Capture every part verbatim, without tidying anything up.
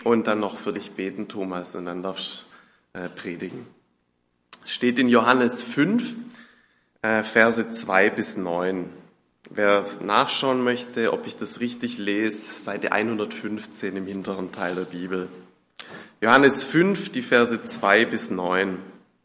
und dann noch für dich beten, Thomas, und dann darfst du äh, predigen. Es steht in Johannes fünf, äh, Verse zwei bis neun. Wer nachschauen möchte, ob ich das richtig lese, Seite hundertfünfzehn im hinteren Teil der Bibel. Johannes fünf, die Verse zwei bis neun.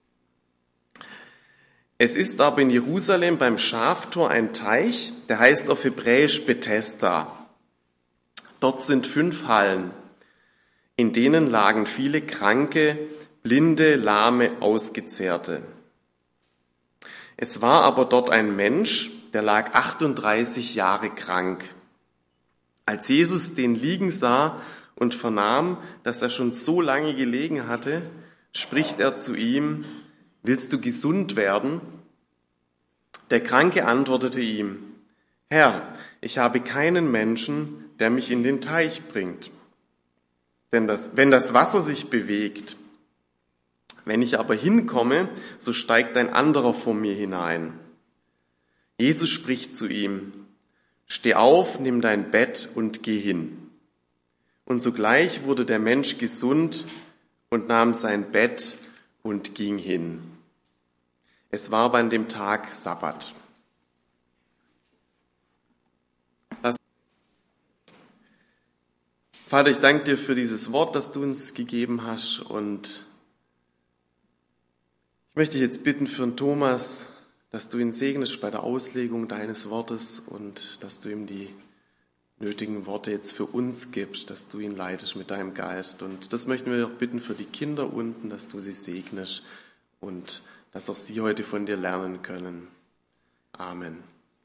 Es ist aber in Jerusalem beim Schaftor ein Teich, der heißt auf Hebräisch Bethesda. Dort sind fünf Hallen, in denen lagen viele Kranke, Blinde, Lahme, Ausgezehrte. Es war aber dort ein Mensch, der lag achtunddreißig Jahre krank. Als Jesus den liegen sah und vernahm, dass er schon so lange gelegen hatte, spricht er zu ihm: Willst du gesund werden? Der Kranke antwortete ihm: Herr, ich habe keinen Menschen, der mich in den Teich bringt. Denn das, wenn das Wasser sich bewegt, wenn ich aber hinkomme, so steigt ein anderer vor mir hinein. Jesus spricht zu ihm: Steh auf, nimm dein Bett und geh hin. Und sogleich wurde der Mensch gesund und nahm sein Bett und ging hin. Es war aber an dem Tag Sabbat. Vater, ich danke dir für dieses Wort, das du uns gegeben hast, und ich möchte dich jetzt bitten für den Thomas, dass du ihn segnest bei der Auslegung deines Wortes und dass du ihm die nötigen Worte jetzt für uns gibst, dass du ihn leitest mit deinem Geist. Und das möchten wir auch bitten für die Kinder unten, dass du sie segnest und dass auch sie heute von dir lernen können. Amen.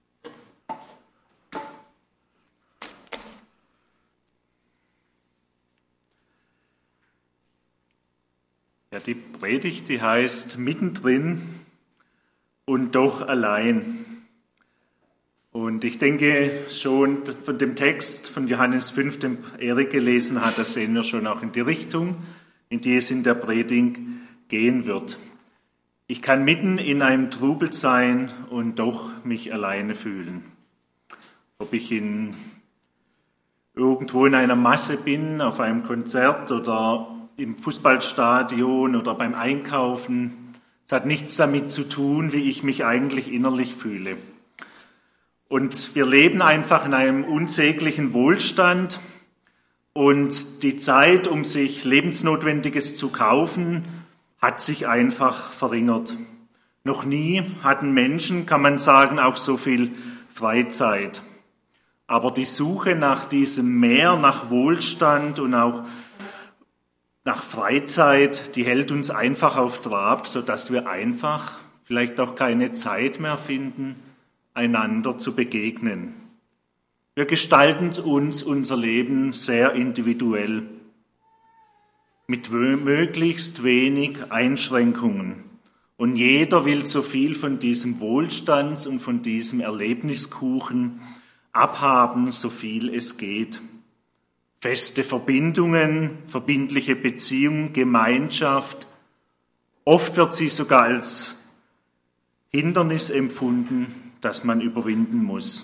Ja, die Predigt, die heißt Mittendrin und doch allein. Und ich denke schon von dem Text von Johannes fünf, den Erik gelesen hat, da sehen wir schon auch in die Richtung, in die es in der Predigt gehen wird. Ich kann mitten in einem Trubel sein und doch mich alleine fühlen. Ob ich in, irgendwo in einer Masse bin, auf einem Konzert oder im Fußballstadion oder beim Einkaufen, es hat nichts damit zu tun, wie ich mich eigentlich innerlich fühle. Und wir leben einfach in einem unsäglichen Wohlstand und die Zeit, um sich Lebensnotwendiges zu kaufen, hat sich einfach verringert. Noch nie hatten Menschen, kann man sagen, auch so viel Freizeit. Aber die Suche nach diesem Mehr, nach Wohlstand und auch nach Freizeit, die hält uns einfach auf Trab, sodass wir einfach vielleicht auch keine Zeit mehr finden, einander zu begegnen. Wir gestalten uns unser Leben sehr individuell, mit möglichst wenig Einschränkungen. Und jeder will so viel von diesem Wohlstands- und von diesem Erlebniskuchen abhaben, so viel es geht. Feste Verbindungen, verbindliche Beziehungen, Gemeinschaft. Oft wird sie sogar als Hindernis empfunden, das man überwinden muss.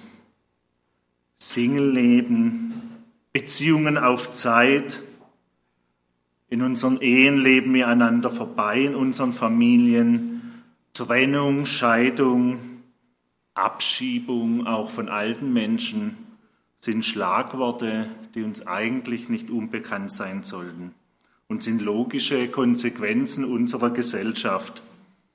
Singleleben, Beziehungen auf Zeit. In unseren Ehen leben wir einander vorbei, in unseren Familien. Trennung, Scheidung, Abschiebung auch von alten Menschen sind Schlagworte, die uns eigentlich nicht unbekannt sein sollten und sind logische Konsequenzen unserer Gesellschaft.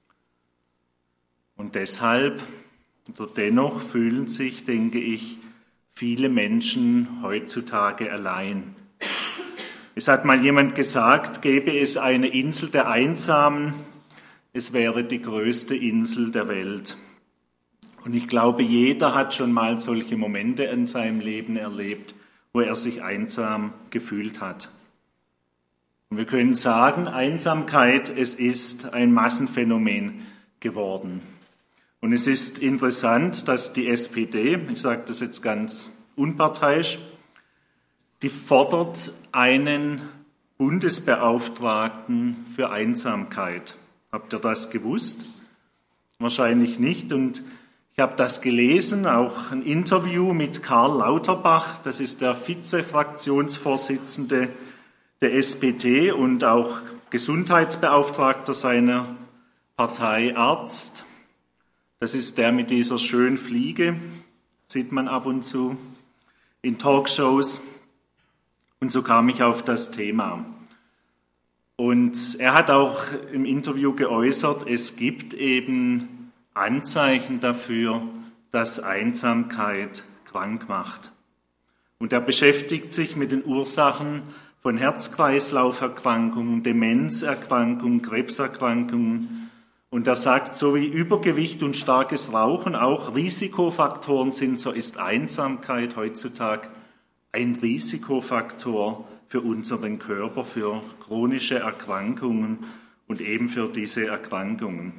Und deshalb oder dennoch fühlen sich, denke ich, viele Menschen heutzutage allein. Es hat mal jemand gesagt, gäbe es eine Insel der Einsamen, es wäre die größte Insel der Welt. Und ich glaube, jeder hat schon mal solche Momente in seinem Leben erlebt, wo er sich einsam gefühlt hat. Und wir können sagen, Einsamkeit, es ist ein Massenphänomen geworden. Und es ist interessant, dass die S P D, ich sage das jetzt ganz unparteiisch, die fordert einen Bundesbeauftragten für Einsamkeit. Habt ihr das gewusst? Wahrscheinlich nicht. Und ich habe das gelesen, auch ein Interview mit Karl Lauterbach, das ist der Vize-Fraktionsvorsitzende der S P T und auch Gesundheitsbeauftragter seiner Partei, Arzt. Das ist der mit dieser schönen Fliege, sieht man ab und zu in Talkshows. Und so kam ich auf das Thema. Und er hat auch im Interview geäußert, es gibt eben Anzeichen dafür, dass Einsamkeit krank macht. Und er beschäftigt sich mit den Ursachen von Herz-Kreislauf-Erkrankungen, Demenzerkrankungen, Krebserkrankungen. Und er sagt, so wie Übergewicht und starkes Rauchen auch Risikofaktoren sind, so ist Einsamkeit heutzutage ein Risikofaktor für unseren Körper, für chronische Erkrankungen und eben für diese Erkrankungen.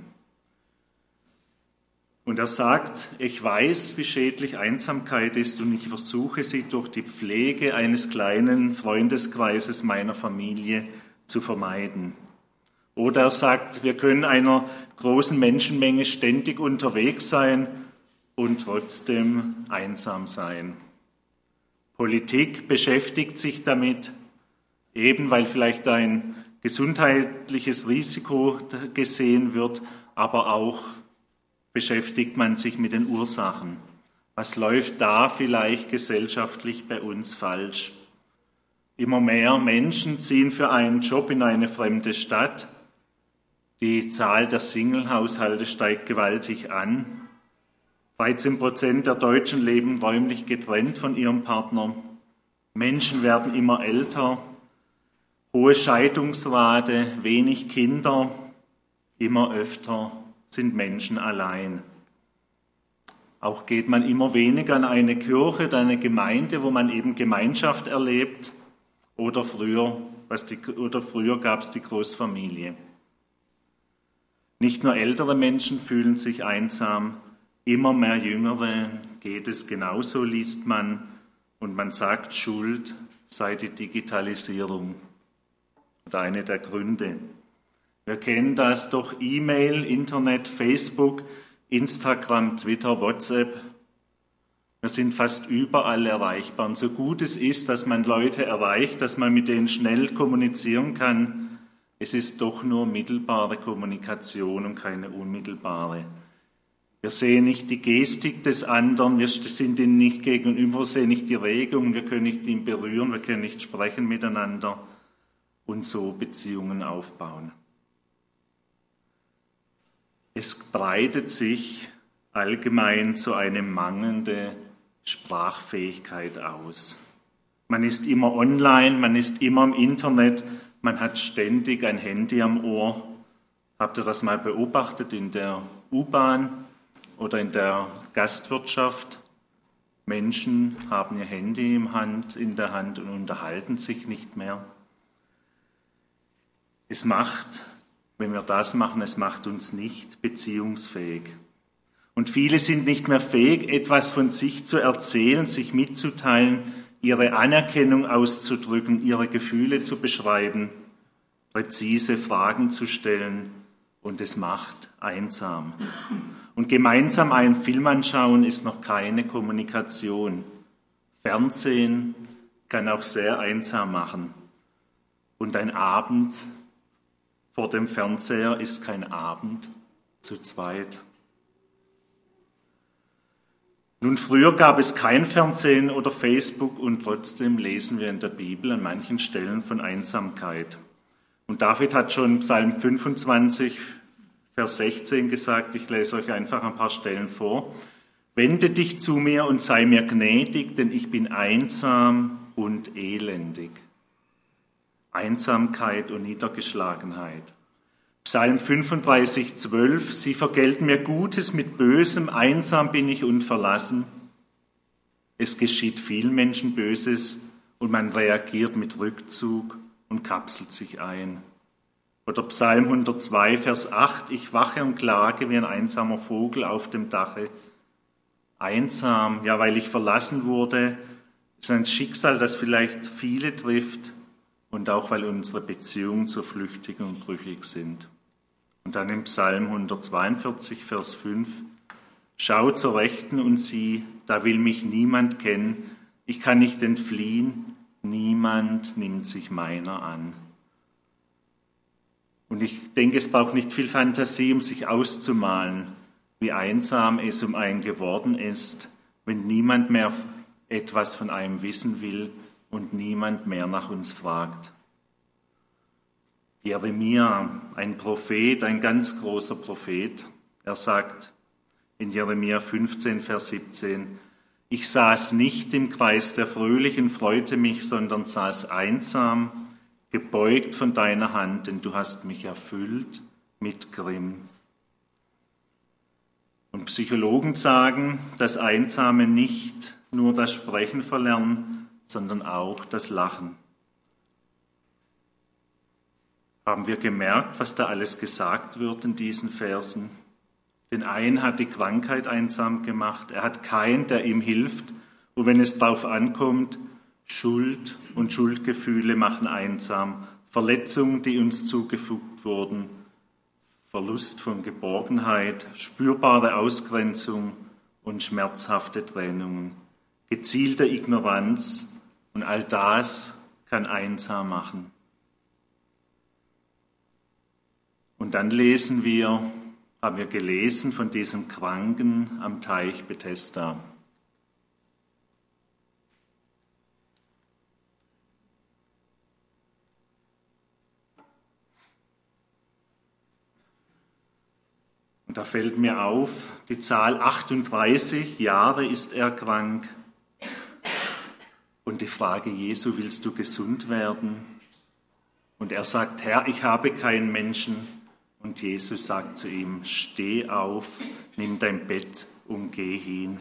Und er sagt, ich weiß, wie schädlich Einsamkeit ist und ich versuche sie durch die Pflege eines kleinen Freundeskreises meiner Familie zu vermeiden. Oder er sagt, wir können einer großen Menschenmenge ständig unterwegs sein und trotzdem einsam sein. Politik beschäftigt sich damit, eben weil vielleicht ein gesundheitliches Risiko gesehen wird, aber auch beschäftigt man sich mit den Ursachen. Was läuft da vielleicht gesellschaftlich bei uns falsch? Immer mehr Menschen ziehen für einen Job in eine fremde Stadt. Die Zahl der Single-Haushalte steigt gewaltig an. dreizehn Prozent der Deutschen leben räumlich getrennt von ihrem Partner. Menschen werden immer älter. Hohe Scheidungsrate, wenig Kinder, immer öfter sind Menschen allein. Auch geht man immer weniger in eine Kirche oder eine Gemeinde, wo man eben Gemeinschaft erlebt. Oder früher, was die, oder früher gab es die Großfamilie. Nicht nur ältere Menschen fühlen sich einsam, immer mehr Jüngere geht es genauso, liest man. Und man sagt, Schuld sei die Digitalisierung. Oder eine der Gründe. Wir kennen das durch E-Mail, Internet, Facebook, Instagram, Twitter, WhatsApp. Wir sind fast überall erreichbar. Und so gut es ist, dass man Leute erreicht, dass man mit denen schnell kommunizieren kann, es ist doch nur mittelbare Kommunikation und keine unmittelbare. Wir sehen nicht die Gestik des anderen, wir sind ihm nicht gegenüber, sehen nicht die Regung, wir können nicht ihn berühren, wir können nicht sprechen miteinander und so Beziehungen aufbauen. Es breitet sich allgemein zu einer mangelnden Sprachfähigkeit aus. Man ist immer online, man ist immer im Internet, man hat ständig ein Handy am Ohr. Habt ihr das mal beobachtet in der U-Bahn oder in der Gastwirtschaft? Menschen haben ihr Handy in Hand, in der Hand und unterhalten sich nicht mehr. Es macht Wenn wir das machen, es macht uns nicht beziehungsfähig. Und viele sind nicht mehr fähig, etwas von sich zu erzählen, sich mitzuteilen, ihre Anerkennung auszudrücken, ihre Gefühle zu beschreiben, präzise Fragen zu stellen. Und es macht einsam. Und gemeinsam einen Film anschauen ist noch keine Kommunikation. Fernsehen kann auch sehr einsam machen. Und ein Abend vor dem Fernseher ist kein Abend zu zweit. Nun, früher gab es kein Fernsehen oder Facebook und trotzdem lesen wir in der Bibel an manchen Stellen von Einsamkeit. Und David hat schon im Psalm fünfundzwanzig, Vers sechzehn gesagt, ich lese euch einfach ein paar Stellen vor. Wende dich zu mir und sei mir gnädig, denn ich bin einsam und elendig. Einsamkeit und Niedergeschlagenheit. Psalm fünfunddreißig, zwölf, sie vergelten mir Gutes mit Bösem, einsam bin ich und verlassen. Es geschieht vielen Menschen Böses und man reagiert mit Rückzug und kapselt sich ein. Oder Psalm hundertzwei, Vers acht, ich wache und klage wie ein einsamer Vogel auf dem Dache. Einsam, ja, weil ich verlassen wurde, ist ein Schicksal, das vielleicht viele trifft, und auch weil unsere Beziehungen so flüchtig und brüchig sind. Und dann im Psalm hundertzweiundvierzig, Vers fünf, schau zur Rechten und sieh, da will mich niemand kennen, ich kann nicht entfliehen, niemand nimmt sich meiner an. Und ich denke, es braucht nicht viel Fantasie, um sich auszumalen, wie einsam es um einen geworden ist, wenn niemand mehr etwas von einem wissen will und niemand mehr nach uns fragt. Jeremia, ein Prophet, ein ganz großer Prophet, er sagt in Jeremia fünfzehn, Vers siebzehn, ich saß nicht im Kreis der Fröhlichen, freute mich, sondern saß einsam, gebeugt von deiner Hand, denn du hast mich erfüllt mit Grimm. Und Psychologen sagen, dass Einsame nicht nur das Sprechen verlernen, sondern auch das Lachen. Haben wir gemerkt, was da alles gesagt wird in diesen Versen? Den einen hat die Krankheit einsam gemacht, er hat keinen, der ihm hilft. Und wenn es darauf ankommt, Schuld und Schuldgefühle machen einsam, Verletzungen, die uns zugefügt wurden, Verlust von Geborgenheit, spürbare Ausgrenzung und schmerzhafte Trennungen, gezielte Ignoranz und all das kann einsam machen. Und dann lesen wir, haben wir gelesen von diesem Kranken am Teich Bethesda. Und da fällt mir auf, die Zahl achtunddreißig Jahre ist er krank. Und die Frage Jesu, willst du gesund werden? Und er sagt, Herr, ich habe keinen Menschen. Und Jesus sagt zu ihm, steh auf, nimm dein Bett und geh hin.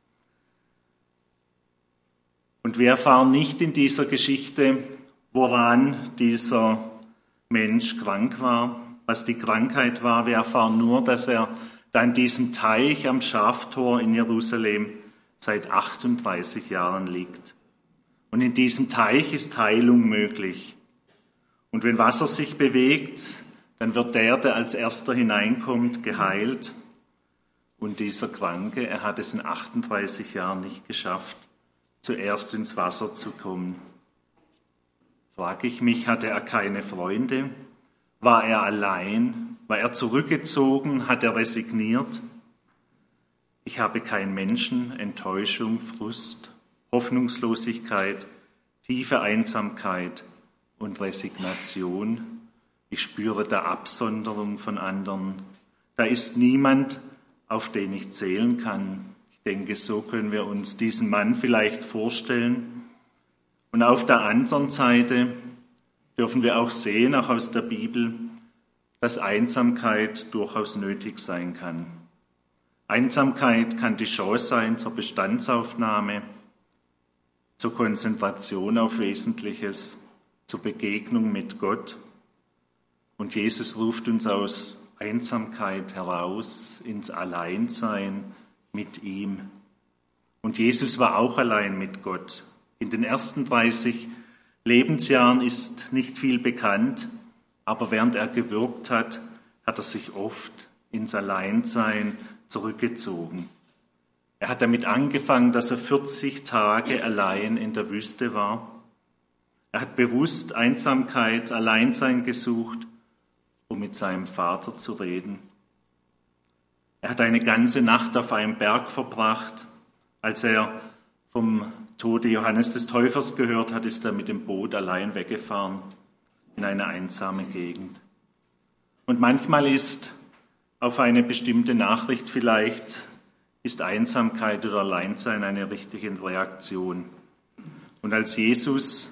Und wir erfahren nicht in dieser Geschichte, woran dieser Mensch krank war, was die Krankheit war. Wir erfahren nur, dass er da an diesem Teich am Schaftor in Jerusalem seit achtunddreißig Jahren liegt. Und in diesem Teich ist Heilung möglich. Und wenn Wasser sich bewegt, dann wird der, der als erster hineinkommt, geheilt. Und dieser Kranke, er hat es in achtunddreißig Jahren nicht geschafft, zuerst ins Wasser zu kommen. Frage ich mich, hatte er keine Freunde? War er allein? War er zurückgezogen? Hat er resigniert? Ich habe keinen Menschen, Enttäuschung, Frust, Hoffnungslosigkeit, tiefe Einsamkeit und Resignation. Ich spüre da Absonderung von anderen. Da ist niemand, auf den ich zählen kann. Ich denke, so können wir uns diesen Mann vielleicht vorstellen. Und auf der anderen Seite dürfen wir auch sehen, auch aus der Bibel, dass Einsamkeit durchaus nötig sein kann. Einsamkeit kann die Chance sein zur Bestandsaufnahme, zur Konzentration auf Wesentliches, zur Begegnung mit Gott. Und Jesus ruft uns aus Einsamkeit heraus ins Alleinsein mit ihm. Und Jesus war auch allein mit Gott. In den ersten dreißig Lebensjahren ist nicht viel bekannt, aber während er gewirkt hat, hat er sich oft ins Alleinsein zurückgezogen. Er hat damit angefangen, dass er vierzig Tage allein in der Wüste war. Er hat bewusst Einsamkeit, Alleinsein gesucht, um mit seinem Vater zu reden. Er hat eine ganze Nacht auf einem Berg verbracht. Als er vom Tode Johannes des Täufers gehört hat, ist er mit dem Boot allein weggefahren in eine einsame Gegend. Und manchmal ist auf eine bestimmte Nachricht vielleicht, ist Einsamkeit oder Alleinsein eine richtige Reaktion. Und als Jesus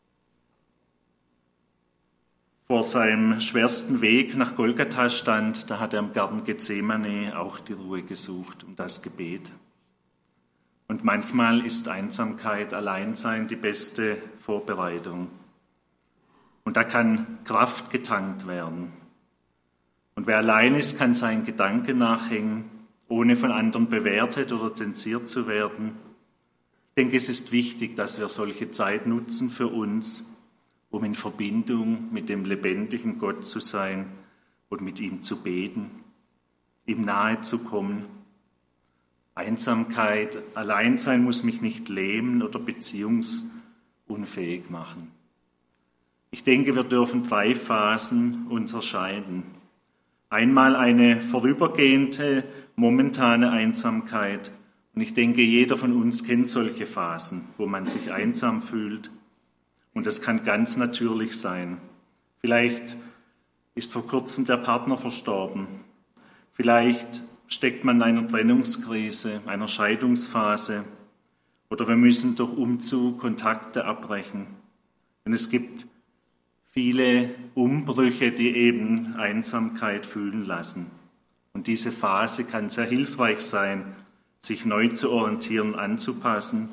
vor seinem schwersten Weg nach Golgatha stand, da hat er im Garten Gethsemane auch die Ruhe gesucht und das Gebet. Und manchmal ist Einsamkeit, Alleinsein die beste Vorbereitung. Und da kann Kraft getankt werden. Und wer allein ist, kann seinen Gedanken nachhängen, ohne von anderen bewertet oder zensiert zu werden. Ich denke, es ist wichtig, dass wir solche Zeit nutzen für uns, um in Verbindung mit dem lebendigen Gott zu sein und mit ihm zu beten, ihm nahe zu kommen. Einsamkeit, Alleinsein muss mich nicht lähmen oder beziehungsunfähig unfähig machen. Ich denke, wir dürfen drei Phasen unterscheiden. Einmal eine vorübergehende, momentane Einsamkeit. Und ich denke, jeder von uns kennt solche Phasen, wo man sich einsam fühlt. Und das kann ganz natürlich sein. Vielleicht ist vor kurzem der Partner verstorben. Vielleicht steckt man in einer Trennungskrise, einer Scheidungsphase. Oder wir müssen durch Umzug Kontakte abbrechen. Und es gibt viele Umbrüche, die eben Einsamkeit fühlen lassen. Und diese Phase kann sehr hilfreich sein, sich neu zu orientieren, anzupassen.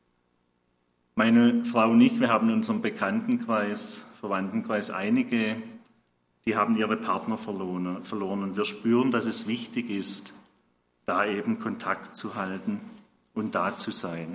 Meine Frau und ich, wir haben in unserem Bekanntenkreis, Verwandtenkreis einige, die haben ihre Partner verloren, verloren. Und wir spüren, dass es wichtig ist, da eben Kontakt zu halten und da zu sein.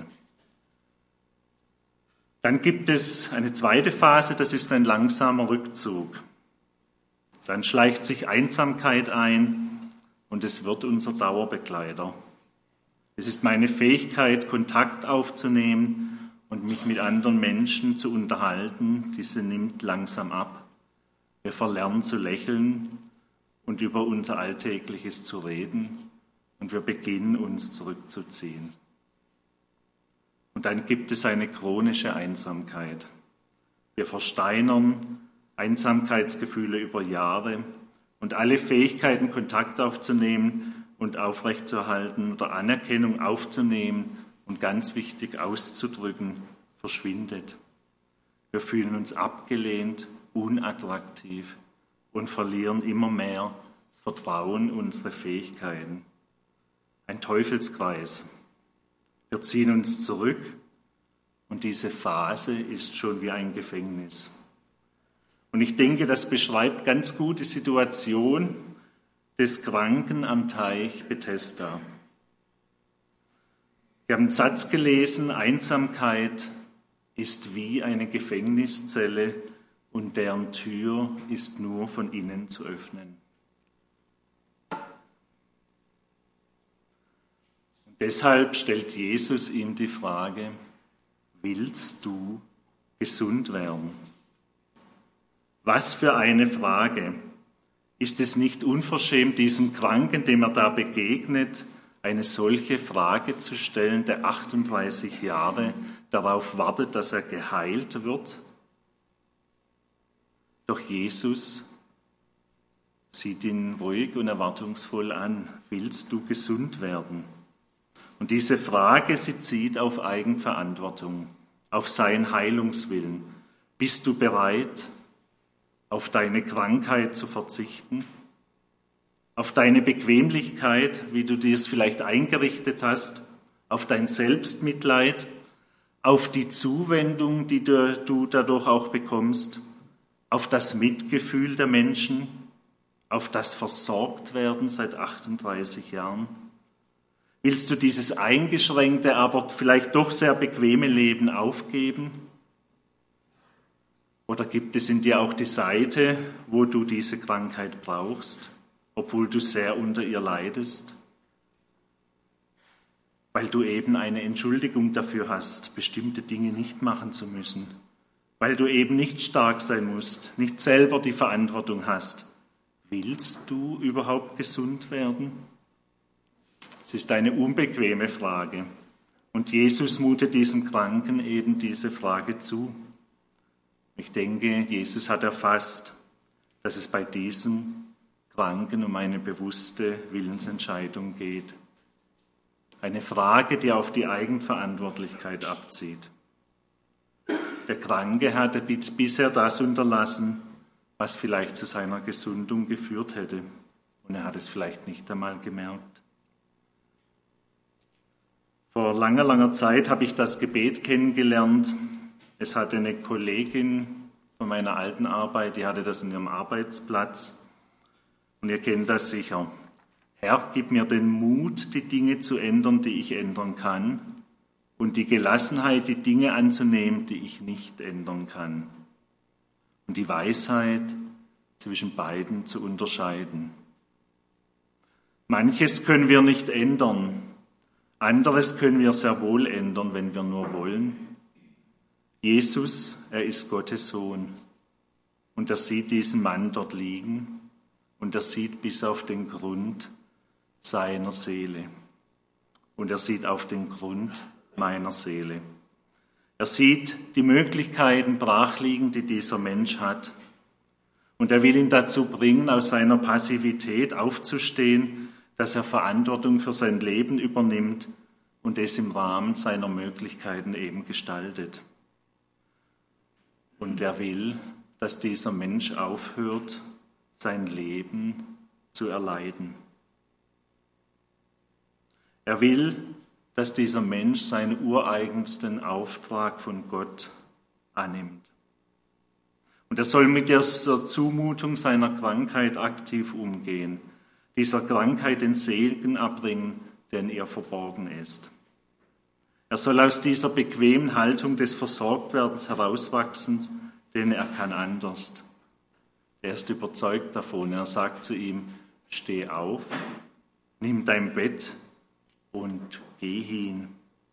Dann gibt es eine zweite Phase, das ist ein langsamer Rückzug. Dann schleicht sich Einsamkeit ein und es wird unser Dauerbegleiter. Es ist meine Fähigkeit, Kontakt aufzunehmen und mich mit anderen Menschen zu unterhalten. Diese nimmt langsam ab. Wir verlernen zu lächeln und über unser Alltägliches zu reden und wir beginnen, uns zurückzuziehen. Und dann gibt es eine chronische Einsamkeit. Wir versteinern Einsamkeitsgefühle über Jahre und alle Fähigkeiten, Kontakt aufzunehmen und aufrechtzuerhalten oder Anerkennung aufzunehmen und ganz wichtig auszudrücken, verschwindet. Wir fühlen uns abgelehnt, unattraktiv und verlieren immer mehr das Vertrauen in unsere Fähigkeiten. Ein Teufelskreis. Wir ziehen uns zurück und diese Phase ist schon wie ein Gefängnis. Und ich denke, das beschreibt ganz gut die Situation des Kranken am Teich Bethesda. Wir haben einen Satz gelesen, Einsamkeit ist wie eine Gefängniszelle und deren Tür ist nur von innen zu öffnen. Und deshalb stellt Jesus ihm die Frage, willst du gesund werden? Was für eine Frage! Ist es nicht unverschämt, diesem Kranken, dem er da begegnet, eine solche Frage zu stellen, der achtunddreißig Jahre darauf wartet, dass er geheilt wird? Doch Jesus sieht ihn ruhig und erwartungsvoll an. Willst du gesund werden? Und diese Frage, sie zieht auf Eigenverantwortung, auf seinen Heilungswillen. Bist du bereit, auf deine Krankheit zu verzichten? Auf deine Bequemlichkeit, wie du dir es vielleicht eingerichtet hast? Auf dein Selbstmitleid? Auf die Zuwendung, die du, du dadurch auch bekommst? Auf das Mitgefühl der Menschen? Auf das Versorgtwerden seit achtunddreißig Jahren? Willst du dieses eingeschränkte, aber vielleicht doch sehr bequeme Leben aufgeben? Oder gibt es in dir auch die Seite, wo du diese Krankheit brauchst, obwohl du sehr unter ihr leidest? Weil du eben eine Entschuldigung dafür hast, bestimmte Dinge nicht machen zu müssen. Weil du eben nicht stark sein musst, nicht selber die Verantwortung hast. Willst du überhaupt gesund werden? Es ist eine unbequeme Frage. Und Jesus mutet diesem Kranken eben diese Frage zu. Ich denke, Jesus hat erfasst, dass es bei diesem Kranken um eine bewusste Willensentscheidung geht. Eine Frage, die auf die Eigenverantwortlichkeit abzieht. Der Kranke hatte bisher das unterlassen, was vielleicht zu seiner Gesundung geführt hätte. Und er hat es vielleicht nicht einmal gemerkt. Vor langer, langer Zeit habe ich das Gebet kennengelernt. Es hatte eine Kollegin von meiner alten Arbeit, die hatte das in ihrem Arbeitsplatz. Und ihr kennt das sicher. Herr, gib mir den Mut, die Dinge zu ändern, die ich ändern kann. Und die Gelassenheit, die Dinge anzunehmen, die ich nicht ändern kann. Und die Weisheit, zwischen beiden zu unterscheiden. Manches können wir nicht ändern. Anderes können wir sehr wohl ändern, wenn wir nur wollen. Jesus, er ist Gottes Sohn. Und er sieht diesen Mann dort liegen und er sieht bis auf den Grund seiner Seele. Und er sieht auf den Grund meiner Seele. Er sieht die Möglichkeiten brachliegen, die dieser Mensch hat. Und er will ihn dazu bringen, aus seiner Passivität aufzustehen, dass er Verantwortung für sein Leben übernimmt und es im Rahmen seiner Möglichkeiten eben gestaltet. Und er will, dass dieser Mensch aufhört, sein Leben zu erleiden. Er will, dass dieser Mensch seinen ureigensten Auftrag von Gott annimmt. Und er soll mit dieser Zumutung seiner Krankheit aktiv umgehen, dieser Krankheit den Segen abbringen, der in ihr verborgen ist. Er soll aus dieser bequemen Haltung des Versorgtwerdens herauswachsen, denn er kann anders. Er ist überzeugt davon. Er sagt zu ihm, steh auf, nimm dein Bett und geh hin.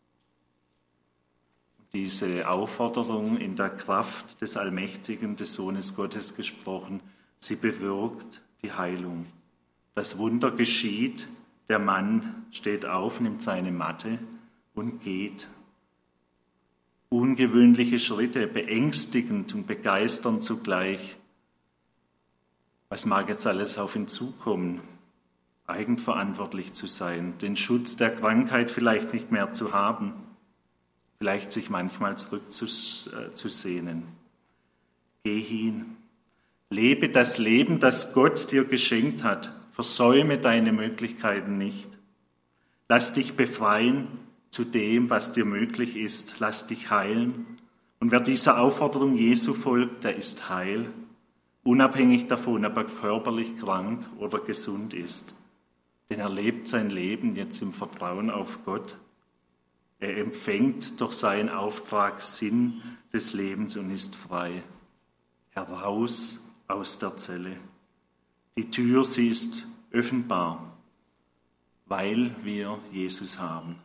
Diese Aufforderung in der Kraft des Allmächtigen, des Sohnes Gottes gesprochen, sie bewirkt die Heilung. Das Wunder geschieht, der Mann steht auf, nimmt seine Matte und geht. Ungewöhnliche Schritte, beängstigend und begeisternd zugleich. Was mag jetzt alles auf ihn zukommen? Eigenverantwortlich zu sein, den Schutz der Krankheit vielleicht nicht mehr zu haben, vielleicht sich manchmal zurückzusehnen. Geh hin, lebe das Leben, das Gott dir geschenkt hat, versäume deine Möglichkeiten nicht. Lass dich befreien zu dem, was dir möglich ist, lass dich heilen. Und wer dieser Aufforderung Jesu folgt, der ist heil, unabhängig davon, ob er körperlich krank oder gesund ist. Denn er lebt sein Leben jetzt im Vertrauen auf Gott. Er empfängt durch seinen Auftrag Sinn des Lebens und ist frei. Heraus aus der Zelle. Die Tür, sie ist offenbar, weil wir Jesus haben.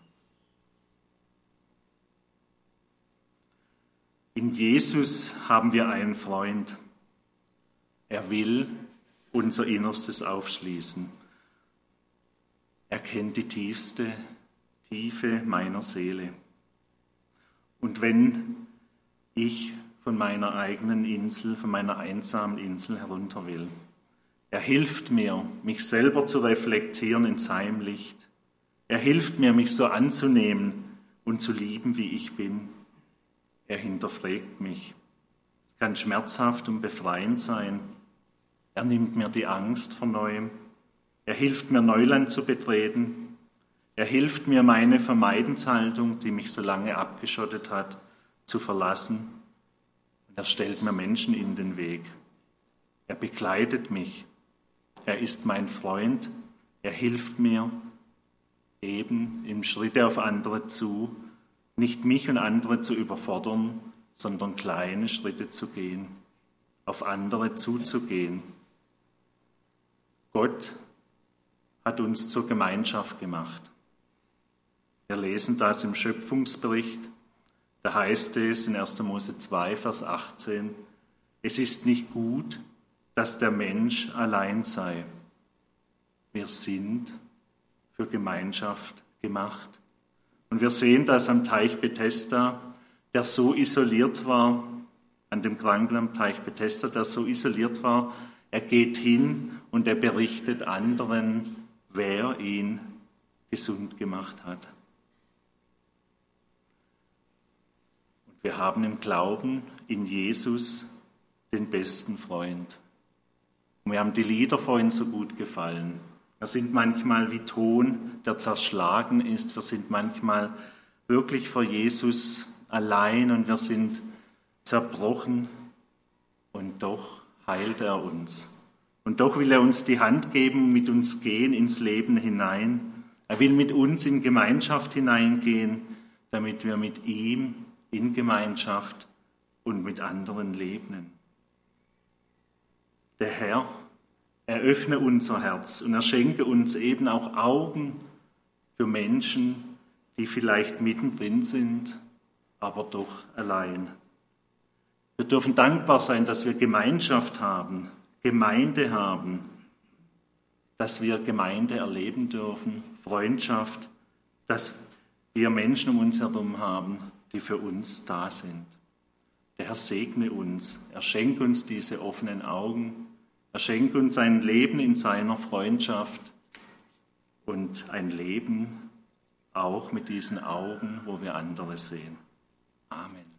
In Jesus haben wir einen Freund. Er will unser Innerstes aufschließen. Er kennt die tiefste Tiefe meiner Seele. Und wenn ich von meiner eigenen Insel, von meiner einsamen Insel herunter will, er hilft mir, mich selber zu reflektieren in seinem Licht. Er hilft mir, mich so anzunehmen und zu lieben, wie ich bin. Er hinterfragt mich. Es kann schmerzhaft und befreiend sein. Er nimmt mir die Angst vor Neuem. Er hilft mir, Neuland zu betreten. Er hilft mir, meine Vermeidenshaltung, die mich so lange abgeschottet hat, zu verlassen. Und er stellt mir Menschen in den Weg. Er begleitet mich. Er ist mein Freund. Er hilft mir, eben im Schritte auf andere zu, nicht mich und andere zu überfordern, sondern kleine Schritte zu gehen, auf andere zuzugehen. Gott hat uns zur Gemeinschaft gemacht. Wir lesen das im Schöpfungsbericht. Da heißt es in erster Mose zwei, Vers achtzehn, es ist nicht gut, dass der Mensch allein sei. Wir sind für Gemeinschaft gemacht. Und wir sehen das am Teich Bethesda, der so isoliert war, an dem Kranken am Teich Bethesda, der so isoliert war, er geht hin und er berichtet anderen, wer ihn gesund gemacht hat. Und wir haben im Glauben in Jesus den besten Freund. Und mir haben die Lieder vorhin so gut gefallen. Wir sind manchmal wie Ton, der zerschlagen ist. Wir sind manchmal wirklich vor Jesus allein und wir sind zerbrochen. Und doch heilt er uns. Und doch will er uns die Hand geben, mit uns gehen ins Leben hinein. Er will mit uns in Gemeinschaft hineingehen, damit wir mit ihm in Gemeinschaft und mit anderen leben. Der Herr eröffne unser Herz und er schenke uns eben auch Augen für Menschen, die vielleicht mittendrin sind, aber doch allein. Wir dürfen dankbar sein, dass wir Gemeinschaft haben, Gemeinde haben, dass wir Gemeinde erleben dürfen, Freundschaft, dass wir Menschen um uns herum haben, die für uns da sind. Der Herr segne uns, er schenkt uns diese offenen Augen, er schenkt uns ein Leben in seiner Freundschaft und ein Leben auch mit diesen Augen, wo wir andere sehen. Amen.